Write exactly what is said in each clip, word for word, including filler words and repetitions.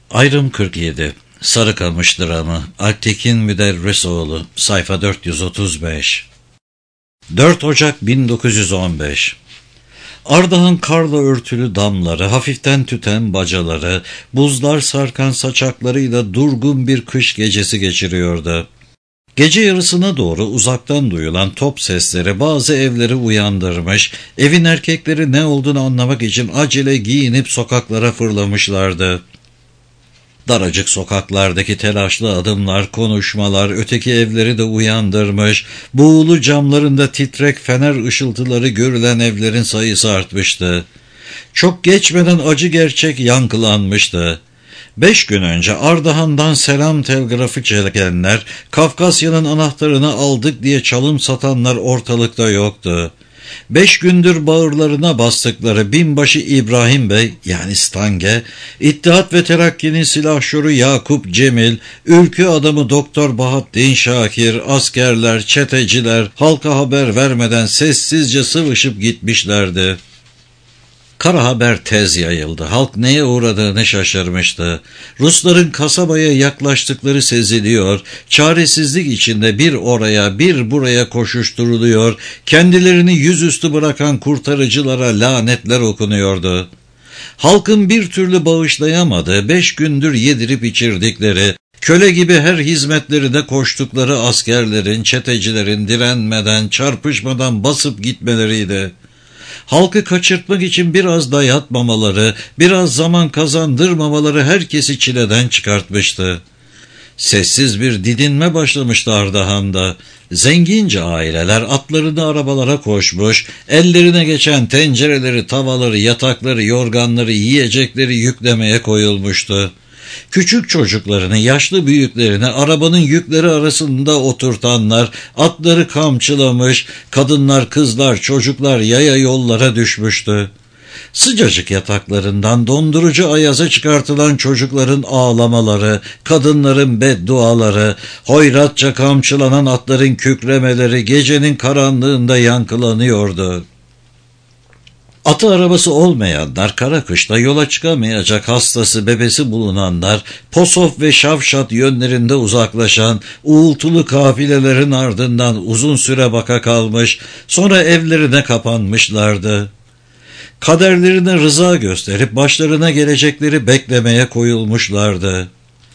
Ayrım kırk yedi. Sarıkamış Dramı. Alptekin Müderrisoğlu. Sayfa dört yüz otuz beş. dört Ocak bin dokuz yüz on beş. Ardahan karla örtülü damları, hafiften tüten bacaları, buzlar sarkan saçaklarıyla durgun bir kış gecesi geçiriyordu. Gece yarısına doğru uzaktan duyulan top sesleri bazı evleri uyandırmış, evin erkekleri ne olduğunu anlamak için acele giyinip sokaklara fırlamışlardı. Daracık sokaklardaki telaşlı adımlar, konuşmalar öteki evleri de uyandırmış, buğulu camlarında titrek fener ışıltıları görülen evlerin sayısı artmıştı. Çok geçmeden acı gerçek yankılanmıştı. Beş gün önce Ardahan'dan selam telgrafı çekenler, Kafkasya'nın anahtarını aldık diye çalım satanlar ortalıkta yoktu. Beş gündür bağırlarına bastıkları binbaşı İbrahim Bey yani Stange, İttihat ve Terakki'nin silahşoru Yakup Cemil, ülkü adamı Doktor Bahattin Şakir, askerler, çeteciler halka haber vermeden sessizce sıvışıp gitmişlerdi. Kara haber tez yayıldı. Halk neye uğradığını şaşırmıştı. Rusların kasabaya yaklaştıkları seziliyor, çaresizlik içinde bir oraya bir buraya koşuşturuluyor, kendilerini yüzüstü bırakan kurtarıcılara lanetler okunuyordu. Halkın bir türlü bağışlayamadığı, beş gündür yedirip içirdikleri, köle gibi her hizmetlerine koştukları askerlerin, çetecilerin direnmeden, çarpışmadan basıp gitmeleriydi. Halkı kaçırtmak için biraz dayatmamaları, biraz zaman kazandırmamaları herkesi çileden çıkartmıştı. Sessiz bir didinme başlamıştı Ardahan'da. Zengince aileler atlarını arabalara koşmuş, ellerine geçen tencereleri, tavaları, yatakları, yorganları, yiyecekleri yüklemeye koyulmuştu. Küçük çocuklarını, yaşlı büyüklerini arabanın yükleri arasında oturtanlar, atları kamçılamış, kadınlar, kızlar, çocuklar yaya yollara düşmüştü. Sıcacık yataklarından dondurucu ayaza çıkartılan çocukların ağlamaları, kadınların bedduaları, hoyratça kamçılanan atların kükremeleri gecenin karanlığında yankılanıyordu. Atı arabası olmayanlar, kara kışta yola çıkamayacak hastası bebesi bulunanlar, Posof ve Şavşat yönlerinde uzaklaşan uğultulu kafilelerin ardından uzun süre baka kalmış, sonra evlerine kapanmışlardı. Kaderlerine rıza gösterip başlarına gelecekleri beklemeye koyulmuşlardı.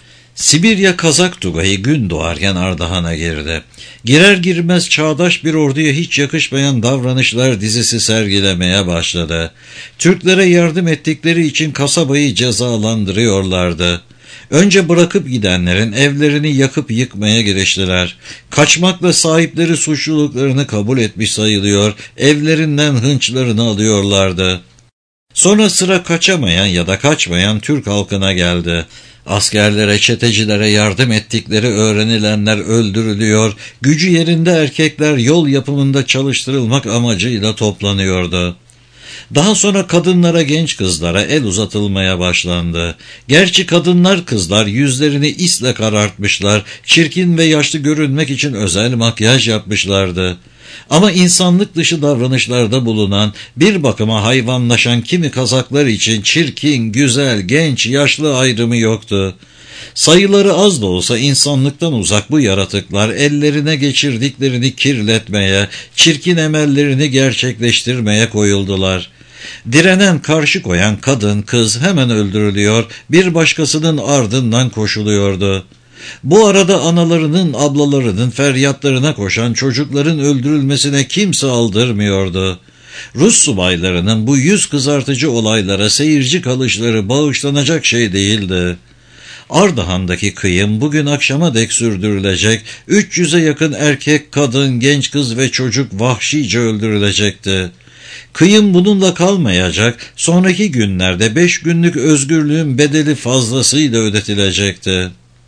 Sibirya Kazak Tugayı gün doğarken Ardahan'a girdi. Girer girmez çağdaş bir orduya hiç yakışmayan davranışlar dizisi sergilemeye başladı. Türklere yardım ettikleri için kasabayı cezalandırıyorlardı. Önce bırakıp gidenlerin evlerini yakıp yıkmaya giriştiler. Kaçmakla sahipleri suçluluklarını kabul etmiş sayılıyor, evlerinden hınçlarını alıyorlardı. Sonra sıra kaçamayan ya da kaçmayan Türk halkına geldi. Askerlere, çetecilere yardım ettikleri öğrenilenler öldürülüyor, gücü yerinde erkekler yol yapımında çalıştırılmak amacıyla toplanıyordu. Daha sonra kadınlara, genç kızlara el uzatılmaya başlandı. Gerçi kadınlar, kızlar yüzlerini isle karartmışlar, çirkin ve yaşlı görünmek için özel makyaj yapmışlardı. Ama insanlık dışı davranışlarda bulunan, bir bakıma hayvanlaşan kimi Kazaklar için çirkin, güzel, genç, yaşlı ayrımı yoktu. Sayıları az da olsa insanlıktan uzak bu yaratıklar ellerine geçirdiklerini kirletmeye, çirkin emellerini gerçekleştirmeye koyuldular. Direnen, karşı koyan kadın, kız hemen öldürülüyor, bir başkasının ardından koşuluyordu. Bu arada analarının, ablalarının feryatlarına koşan çocukların öldürülmesine kimse aldırmıyordu. Rus subaylarının bu yüz kızartıcı olaylara seyirci kalışları bağışlanacak şey değildi. Ardahan'daki kıyım bugün akşama dek sürdürülecek, üç yüze yakın erkek, kadın, genç kız ve çocuk vahşice öldürülecekti. Kıyım bununla kalmayacak, sonraki günlerde beş günlük özgürlüğün bedeli fazlasıyla ödetilecekti.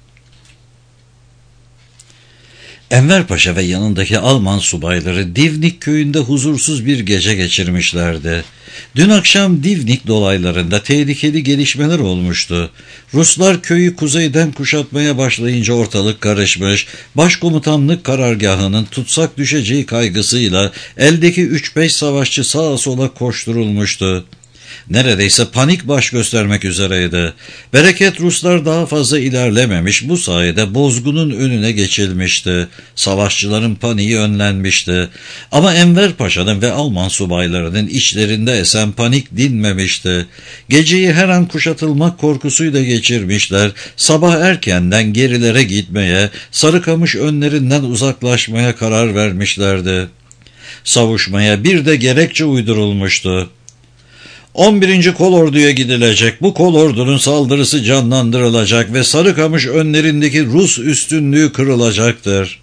Enver Paşa ve yanındaki Alman subayları Divnik köyünde huzursuz bir gece geçirmişlerdi. Dün akşam Divnik dolaylarında tehlikeli gelişmeler olmuştu. Ruslar köyü kuzeyden kuşatmaya başlayınca ortalık karışmış, başkomutanlık karargahının tutsak düşeceği kaygısıyla eldeki üç beş savaşçı sağa sola koşturulmuştu. Neredeyse panik baş göstermek üzereydi. Bereket Ruslar daha fazla ilerlememiş, bu sayede bozgunun önüne geçilmişti. Savaşçıların paniği önlenmişti. Ama Enver Paşa'nın ve Alman subaylarının içlerinde esen panik dinmemişti. Geceyi her an kuşatılmak korkusuyla geçirmişler. Sabah erkenden gerilere gitmeye, Sarıkamış önlerinden uzaklaşmaya karar vermişlerdi. Savuşmaya bir de gerekçe uydurulmuştu. on birinci Kolordu'ya gidilecek, bu kolordunun saldırısı canlandırılacak ve Sarıkamış önlerindeki Rus üstünlüğü kırılacaktır.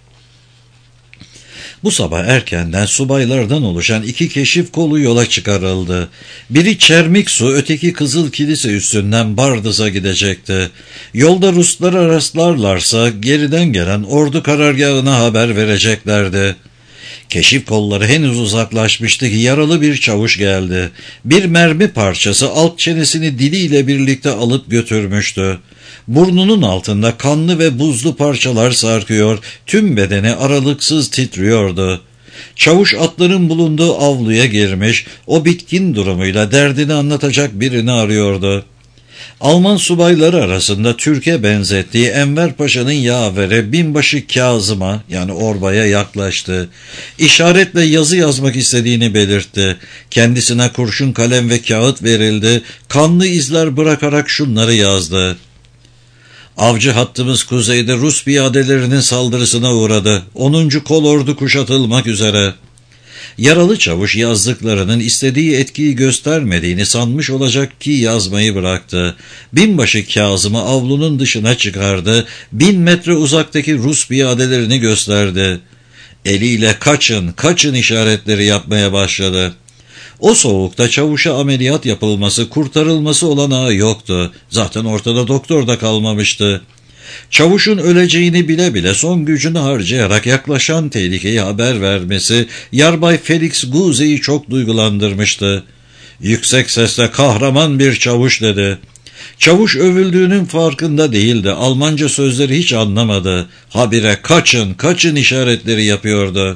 Bu sabah erkenden subaylardan oluşan iki keşif kolu yola çıkarıldı. Biri Çermiksu, öteki Kızıl Kilise üstünden Bardız'a gidecekti. Yolda Ruslara rastlarlarsa geriden gelen ordu karargahına haber vereceklerdi. Keşif kolları henüz uzaklaşmıştı ki yaralı bir çavuş geldi. Bir mermi parçası alt çenesini diliyle birlikte alıp götürmüştü. Burnunun altında kanlı ve buzlu parçalar sarkıyor, tüm bedeni aralıksız titriyordu. Çavuş atların bulunduğu avluya girmiş, o bitkin durumuyla derdini anlatacak birini arıyordu. Alman subayları arasında Türk'e benzettiği Enver Paşa'nın yaveri binbaşı Kazım'a yani Orba'ya yaklaştı. İşaretle yazı yazmak istediğini belirtti. Kendisine kurşun kalem ve kağıt verildi. Kanlı izler bırakarak şunları yazdı. Avcı hattımız kuzeyde Rus piyadelerinin saldırısına uğradı. onuncu Kolordu kuşatılmak üzere. Yaralı çavuş yazdıklarının istediği etkiyi göstermediğini sanmış olacak ki yazmayı bıraktı. Binbaşı Kazım'ı avlunun dışına çıkardı, bin metre uzaktaki Rus piyadelerini gösterdi. Eliyle kaçın, kaçın işaretleri yapmaya başladı. O soğukta çavuşa ameliyat yapılması, kurtarılması olanağı yoktu. Zaten ortada doktor da kalmamıştı. Çavuşun öleceğini bile bile son gücünü harcayarak yaklaşan tehlikeyi haber vermesi Yarbay Felix Guze'yi çok duygulandırmıştı. Yüksek sesle kahraman bir çavuş dedi. Çavuş övüldüğünün farkında değildi. Almanca sözleri hiç anlamadı. Habire kaçın, kaçın işaretleri yapıyordu.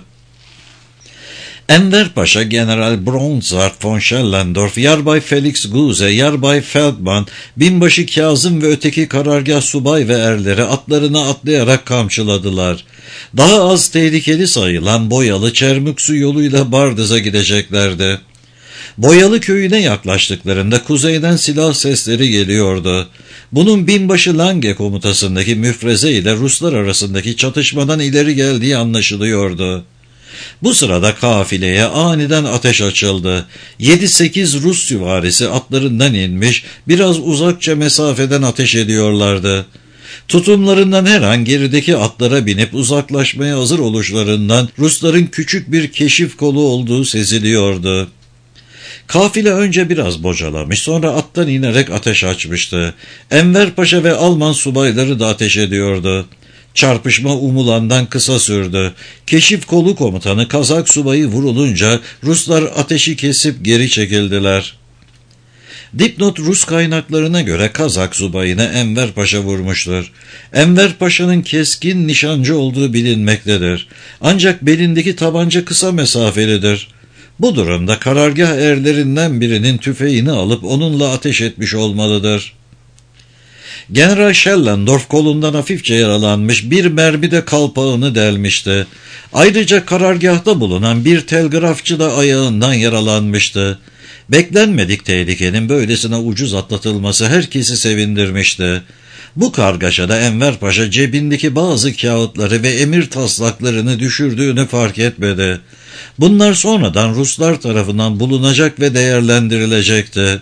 Enver Paşa, General Bronzart von Schellendorf, Yarbay Felix Guze, Yarbay Feldman, binbaşı Kazım ve öteki karargah subay ve erleri atlarına atlayarak kamçıladılar. Daha az tehlikeli sayılan Boyalı Çermiksu yoluyla Bardız'a gideceklerdi. Boyalı köyüne yaklaştıklarında kuzeyden silah sesleri geliyordu. Bunun binbaşı Lange komutasındaki müfreze ile Ruslar arasındaki çatışmadan ileri geldiği anlaşılıyordu. Bu sırada kafileye aniden ateş açıldı. Yedi sekiz Rus süvarisi atlarından inmiş, biraz uzakça mesafeden ateş ediyorlardı. Tutumlarından her an gerideki atlara binip uzaklaşmaya hazır oluşlarından Rusların küçük bir keşif kolu olduğu seziliyordu. Kafile önce biraz bocalamış, sonra attan inerek ateş açmıştı. Enver Paşa ve Alman subayları da ateş ediyordu. Çarpışma umulandan kısa sürdü. Keşif kolu komutanı Kazak subayı vurulunca Ruslar ateşi kesip geri çekildiler. Dipnot Rus kaynaklarına göre Kazak subayını Enver Paşa vurmuştur. Enver Paşa'nın keskin nişancı olduğu bilinmektedir. Ancak belindeki tabanca kısa mesafelidir. Bu durumda karargah erlerinden birinin tüfeğini alıp onunla ateş etmiş olmalıdır. General Schellendorf kolundan hafifçe yaralanmış, bir mermi de kalpağını delmişti. Ayrıca karargahta bulunan bir telgrafçı da ayağından yaralanmıştı. Beklenmedik tehlikenin böylesine ucuz atlatılması herkesi sevindirmişti. Bu kargaşada Enver Paşa cebindeki bazı kağıtları ve emir taslaklarını düşürdüğünü fark etmedi. Bunlar sonradan Ruslar tarafından bulunacak ve değerlendirilecekti.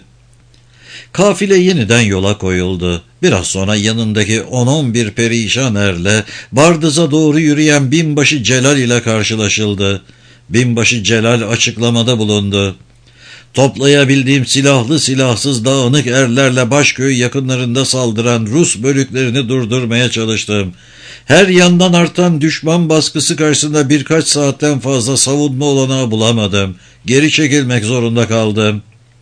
Kafile yeniden yola koyuldu. Biraz sonra yanındaki on on bir perişan erle Bardız'a doğru yürüyen binbaşı Celal ile karşılaşıldı. Binbaşı Celal açıklamada bulundu. Toplayabildiğim silahlı silahsız dağınık erlerle Başköy yakınlarında saldıran Rus bölüklerini durdurmaya çalıştım. Her yandan artan düşman baskısı karşısında birkaç saatten fazla savunma olanağı bulamadım. Geri çekilmek zorunda kaldım.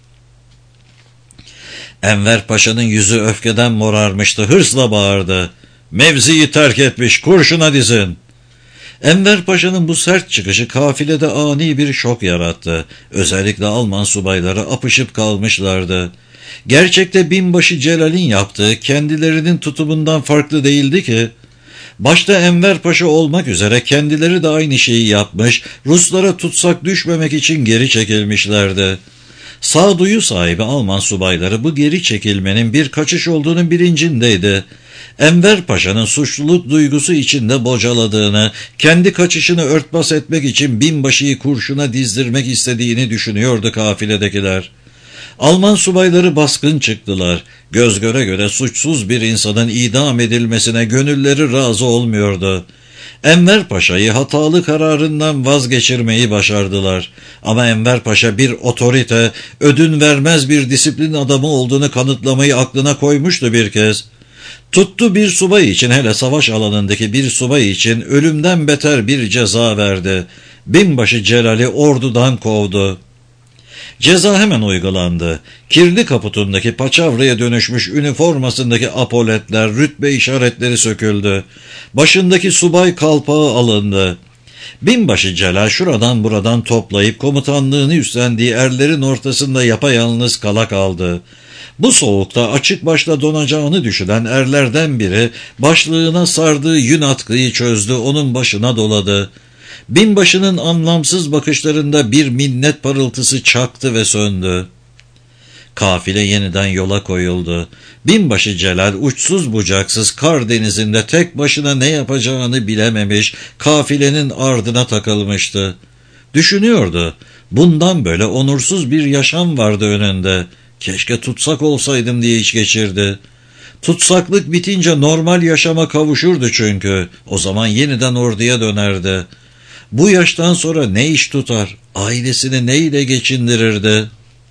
Enver Paşa'nın yüzü öfkeden morarmıştı. Hırsla bağırdı. Mevziyi terk etmiş, kurşuna dizin. Enver Paşa'nın bu sert çıkışı kafilede ani bir şok yarattı. Özellikle Alman subayları apışıp kalmışlardı. Gerçekte binbaşı Celal'in yaptığı kendilerinin tutumundan farklı değildi ki. Başta Enver Paşa olmak üzere kendileri de aynı şeyi yapmış, Ruslara tutsak düşmemek için geri çekilmişlerdi. Sağduyu sahibi Alman subayları bu geri çekilmenin bir kaçış olduğunun bilincindeydi. Enver Paşa'nın suçluluk duygusu içinde bocaladığını, kendi kaçışını örtbas etmek için binbaşıyı kurşuna dizdirmek istediğini düşünüyordu kafiledekiler. Alman subayları baskın çıktılar. Göz göre göre suçsuz bir insanın idam edilmesine gönülleri razı olmuyordu. Enver Paşa'yı hatalı kararından vazgeçirmeyi başardılar. Ama Enver Paşa bir otorite, ödün vermez bir disiplin adamı olduğunu kanıtlamayı aklına koymuştu bir kez. Tuttu bir subay için, hele savaş alanındaki bir subay için ölümden beter bir ceza verdi. Binbaşı Celal'i ordudan kovdu. Ceza hemen uygulandı. Kirli kaputundaki paçavraya dönüşmüş üniformasındaki apoletler, rütbe işaretleri söküldü. Başındaki subay kalpağı alındı. Binbaşı Celal şuradan buradan toplayıp komutanlığını üstlendiği erlerin ortasında yapayalnız kala kaldı. Bu soğukta açık başta donacağını düşünen erlerden biri başlığına sardığı yün atkıyı çözdü, onun başına doladı. Binbaşının anlamsız bakışlarında bir minnet parıltısı çaktı ve söndü. Kafile yeniden yola koyuldu. Binbaşı Celal uçsuz bucaksız kar denizinde tek başına ne yapacağını bilememiş, kafilenin ardına takılmıştı. Düşünüyordu, bundan böyle onursuz bir yaşam vardı önünde. Keşke tutsak olsaydım diye iç geçirdi. Tutsaklık bitince normal yaşama kavuşurdu çünkü. O zaman yeniden orduya dönerdi. Bu yaştan sonra ne iş tutar? Ailesini neyle geçindirirdi?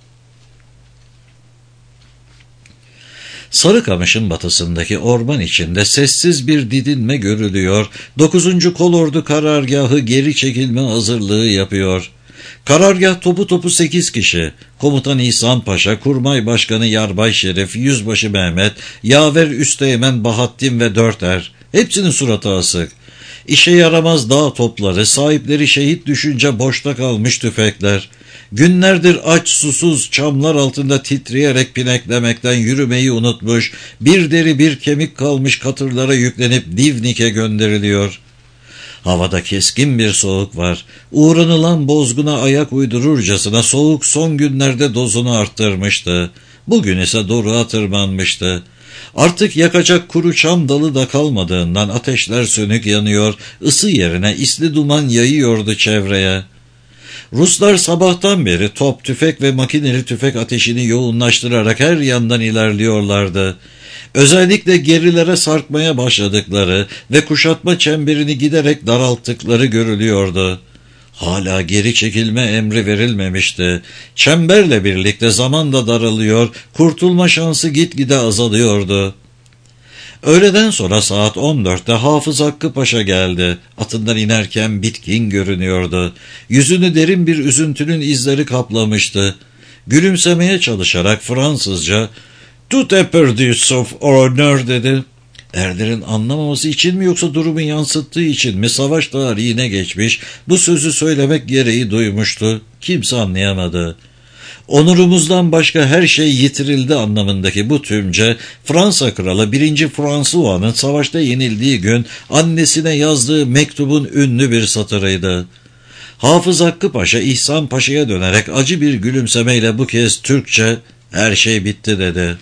Sarıkamış'ın batısındaki orman içinde sessiz bir didinme görülüyor. dokuzuncu Kolordu karargahı geri çekilme hazırlığı yapıyor. Karargah topu topu sekiz kişi. Komutan İhsan Paşa, Kurmay Başkanı Yarbay Şerif, Yüzbaşı Mehmet, Yaver Üsteğmen Bahattin ve dört er. Hepsinin suratı asık. İşe yaramaz dağ topları, sahipleri şehit düşünce boşta kalmış tüfekler. Günlerdir aç susuz çamlar altında titreyerek pineklemekten yürümeyi unutmuş, bir deri bir kemik kalmış katırlara yüklenip Divnik'e gönderiliyor. Havada keskin bir soğuk var. Uğranılan bozguna ayak uydururcasına soğuk son günlerde dozunu arttırmıştı. Bugün ise doruğa tırmanmıştı. Artık yakacak kuru çam dalı da kalmadığından ateşler sönük yanıyor, ısı yerine isli duman yayıyordu çevreye. Ruslar sabahtan beri top, tüfek ve makineli tüfek ateşini yoğunlaştırarak her yandan ilerliyorlardı. Özellikle gerilere sarkmaya başladıkları ve kuşatma çemberini giderek daralttıkları görülüyordu. Hala geri çekilme emri verilmemişti. Çemberle birlikte zaman da daralıyor, kurtulma şansı gitgide azalıyordu. Öğleden sonra saat on dörtte Hafız Hakkı Paşa geldi. Atından inerken bitkin görünüyordu. Yüzünü derin bir üzüntünün izleri kaplamıştı. Gülümsemeye çalışarak Fransızca "Tout est perdu sauf honneur" dedi. Erlerin anlamaması için mi yoksa durumu yansıttığı için mi savaş tarihine geçmiş, bu sözü söylemek gereği duymuştu. Kimse anlayamadı. Onurumuzdan başka her şey yitirildi anlamındaki bu tümce, Fransa kralı birinci François'nın savaşta yenildiği gün annesine yazdığı mektubun ünlü bir satırıydı. Hafız Hakkı Paşa İhsan Paşa'ya dönerek acı bir gülümsemeyle bu kez Türkçe "Her şey bitti" dedi.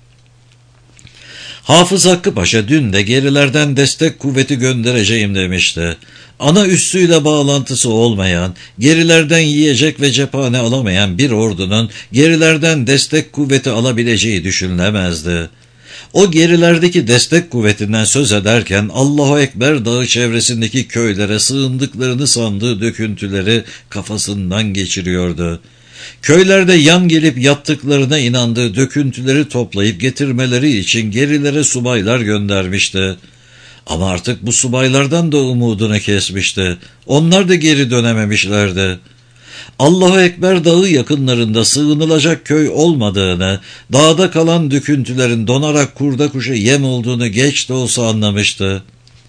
Hafız Hakkı Paşa dün de gerilerden destek kuvveti göndereceğim demişti. Ana üssüyle bağlantısı olmayan, gerilerden yiyecek ve cephane alamayan bir ordunun gerilerden destek kuvveti alabileceği düşünülemezdi. O gerilerdeki destek kuvvetinden söz ederken Allahu Ekber Dağı çevresindeki köylere sığındıklarını sandığı döküntüleri kafasından geçiriyordu. Köylerde yan gelip yattıklarına inandığı döküntüleri toplayıp getirmeleri için gerilere subaylar göndermişti. Ama artık bu subaylardan da umudunu kesmişti. Onlar da geri dönememişlerdi. Allahu Ekber Dağı yakınlarında sığınılacak köy olmadığını, dağda kalan döküntülerin donarak kurda kuşa yem olduğunu geç de olsa anlamıştı.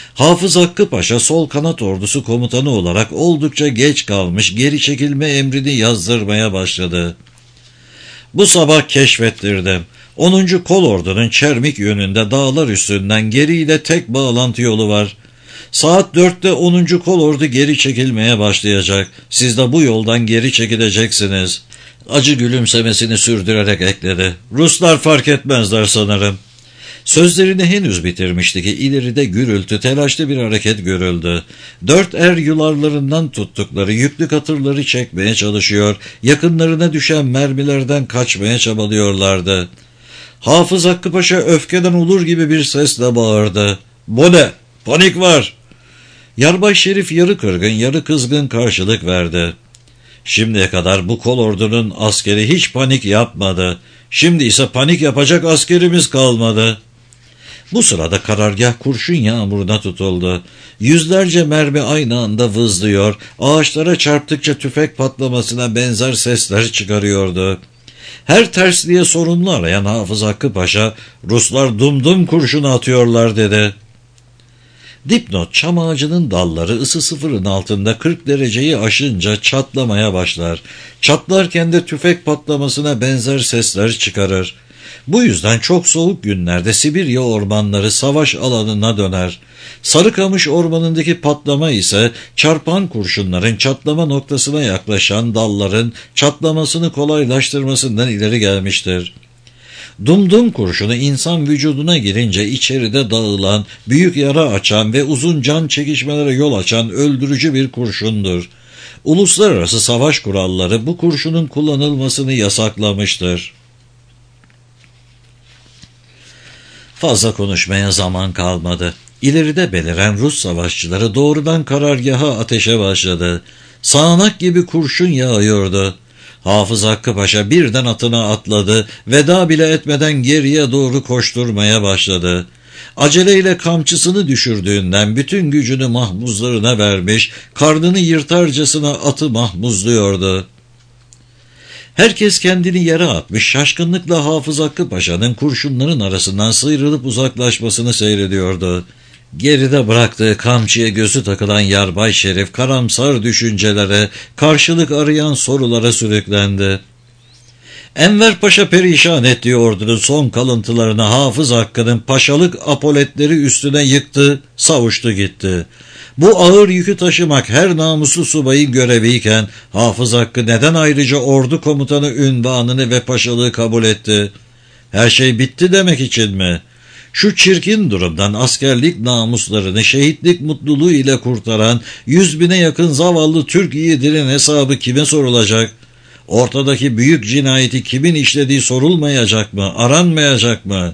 Hafız Hakkı Paşa sol kanat ordusu komutanı olarak oldukça geç kalmış, geri çekilme emrini yazdırmaya başladı. Bu sabah keşfettirdim. onuncu kolordunun Çermik yönünde dağlar üstünden geriyle tek bağlantı yolu var. Saat dörtte onuncu kolordu geri çekilmeye başlayacak. Siz de bu yoldan geri çekileceksiniz. Acı gülümsemesini sürdürerek ekledi. Ruslar fark etmezler sanırım. Sözlerini henüz bitirmişti ki ileride gürültü, telaşlı bir hareket görüldü. Dört er yularlarından tuttukları yüklü katırları çekmeye çalışıyor, yakınlarına düşen mermilerden kaçmaya çabalıyorlardı. Hafız Hakkı Paşa öfkeden ulur gibi bir sesle bağırdı. "Bu ne? Panik var!" Yarbay Şerif yarı kırgın yarı kızgın karşılık verdi. Şimdiye kadar bu kolordunun askeri hiç panik yapmadı. Şimdi ise panik yapacak askerimiz kalmadı. Bu sırada karargah kurşun yağmuruna tutuldu. Yüzlerce mermi aynı anda vızlıyor, ağaçlara çarptıkça tüfek patlamasına benzer sesler çıkarıyordu. Her tersliğe sorumlu arayan Hafız Hakkı Paşa, "Ruslar dumdum kurşunu atıyorlar" dedi. Dipnot: çam ağacının dalları ısı sıfırın altında kırk dereceyi aşınca çatlamaya başlar. Çatlarken de tüfek patlamasına benzer sesler çıkarır. Bu yüzden çok soğuk günlerde Sibirya ormanları savaş alanına döner. Sarıkamış ormanındaki patlama ise çarpan kurşunların çatlama noktasına yaklaşan dalların çatlamasını kolaylaştırmasından ileri gelmiştir. Dumdum kurşunu insan vücuduna girince içeride dağılan, büyük yara açan ve uzun can çekişmelere yol açan öldürücü bir kurşundur. Uluslararası savaş kuralları bu kurşunun kullanılmasını yasaklamıştır. Fazla konuşmaya zaman kalmadı. İleride beliren Rus savaşçıları doğrudan karargaha ateşe başladı. Sağanak gibi kurşun yağıyordu. Hafız Hakkı Paşa birden atına atladı, veda bile etmeden geriye doğru koşturmaya başladı. Aceleyle kamçısını düşürdüğünden bütün gücünü mahmuzlarına vermiş, karnını yırtarcasına atı mahmuzluyordu. Herkes kendini yere atmış, şaşkınlıkla Hafız Hakkı Paşa'nın kurşunların arasından sıyrılıp uzaklaşmasını seyrediyordu. Geride bıraktığı kamçıya gözü takılan Yarbay Şerif karamsar düşüncelere, karşılık arayan sorulara sürüklendi. Enver Paşa perişan ettiği ordunun son kalıntılarını Hafız Hakkı'nın paşalık apoletleri üstüne yıktı, savuştu gitti. Bu ağır yükü taşımak her namuslu subayın göreviyken Hafız Hakkı neden ayrıca ordu komutanı ünvanını ve paşalığı kabul etti? Her şey bitti demek için mi? Şu çirkin durumdan askerlik namuslarını şehitlik mutluluğu ile kurtaran yüz bine yakın zavallı Türk yiğidinin hesabı kime sorulacak? Ortadaki büyük cinayeti kimin işlediği sorulmayacak mı, aranmayacak mı?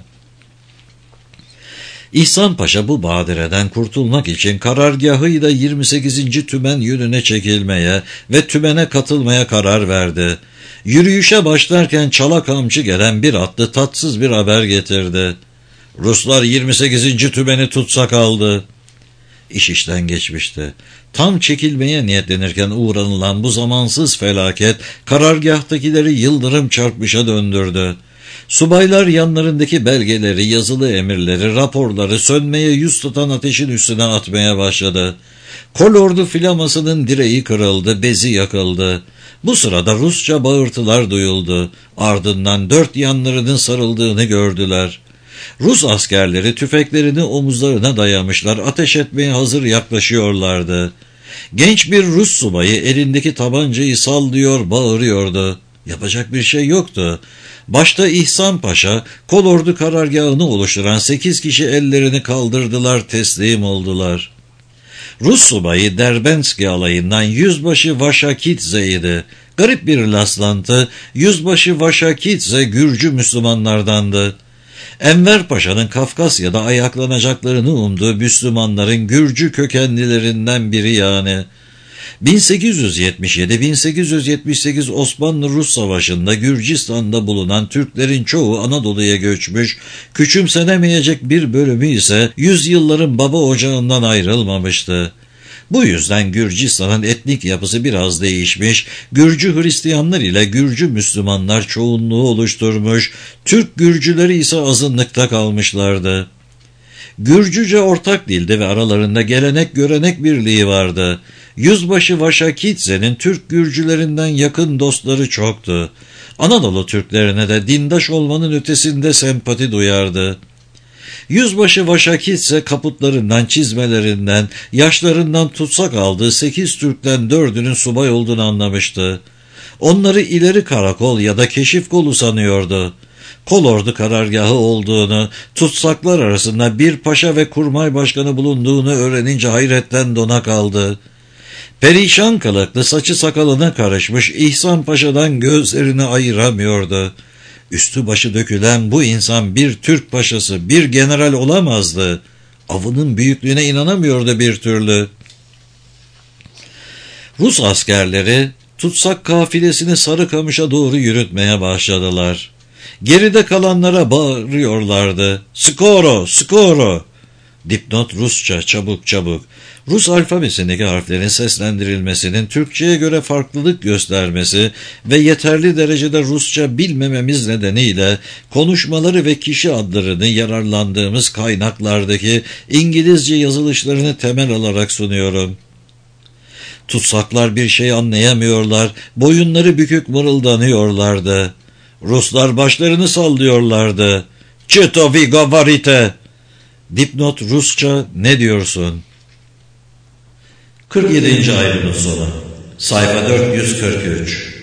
İhsan Paşa bu badireden kurtulmak için karargahıyla yirmi sekizinci Tümen yönüne çekilmeye ve tümene katılmaya karar verdi. Yürüyüşe başlarken çala kamçı gelen bir atlı tatsız bir haber getirdi. Ruslar yirmi sekizinci Tümeni tutsak aldı. İş işten geçmişti. Tam çekilmeye niyetlenirken uğranılan bu zamansız felaket karargahtakileri yıldırım çarpmışa döndürdü. Subaylar yanlarındaki belgeleri, yazılı emirleri, raporları sönmeye yüz tutan ateşin üstüne atmaya başladı. Kolordu filamasının direği kırıldı, bezi yakıldı. Bu sırada Rusça bağırtılar duyuldu. Ardından dört yanlarının sarıldığını gördüler. Rus askerleri tüfeklerini omuzlarına dayamışlar, ateş etmeye hazır yaklaşıyorlardı. Genç bir Rus subayı elindeki tabancayı sallıyor, bağırıyordu. Yapacak bir şey yoktu. Başta İhsan Paşa, kolordu karargahını oluşturan sekiz kişi ellerini kaldırdılar, teslim oldular. Rus subayı Derbenski alayından Yüzbaşı Vaşakidze'ydi. Garip bir rastlantı, Yüzbaşı Vaşakidze Gürcü Müslümanlardandı. Enver Paşa'nın Kafkasya'da ayaklanacaklarını umduğu Müslümanların Gürcü kökenlilerinden biri yani. bin sekiz yüz yetmiş yedi bin sekiz yüz yetmiş sekiz Osmanlı-Rus Savaşı'nda Gürcistan'da bulunan Türklerin çoğu Anadolu'ya göçmüş, küçümsenemeyecek bir bölümü ise yüzyılların baba ocağından ayrılmamıştı. Bu yüzden Gürcistan'ın etnik yapısı biraz değişmiş, Gürcü Hristiyanlar ile Gürcü Müslümanlar çoğunluğu oluşturmuş, Türk Gürcüleri ise azınlıkta kalmışlardı. Gürcüce ortak dildi ve aralarında gelenek görenek birliği vardı. Yüzbaşı Vaşakidze'nin Türk Gürcülerinden yakın dostları çoktu. Anadolu Türklerine de dindaş olmanın ötesinde sempati duyardı. Yüzbaşı Vaşakidze kaputlarından, çizmelerinden, yaşlarından tutsak aldığı sekiz Türk'ten dördünün subay olduğunu anlamıştı. Onları ileri karakol ya da keşif kolu sanıyordu. Kolordu karargahı olduğunu, tutsaklar arasında bir paşa ve kurmay başkanı bulunduğunu öğrenince hayretten dona kaldı. Perişan kılıklı, saçı sakalına karışmış İhsan Paşa'dan gözlerini ayıramıyordu. Üstü başı dökülen bu insan bir Türk paşası, bir general olamazdı. Avının büyüklüğüne inanamıyordu bir türlü. Rus askerleri tutsak kafilesini Sarıkamış'a doğru yürütmeye başladılar. Geride kalanlara bağırıyorlardı. Skoro, skoro! Dipnot Rusça, çabuk çabuk. Rus alfabesindeki harflerin seslendirilmesinin Türkçe'ye göre farklılık göstermesi ve yeterli derecede Rusça bilmememiz nedeniyle konuşmaları ve kişi adlarını yararlandığımız kaynaklardaki İngilizce yazılışlarını temel alarak sunuyorum. Tutsaklar bir şey anlayamıyorlar, boyunları bükük mırıldanıyorlardı. Ruslar başlarını sallıyorlardı. Çetovi gavarite! Dipnot Rusça ne diyorsun? kırk yedinci ayrımın sonu. Sayfa dört yüz kırk üç.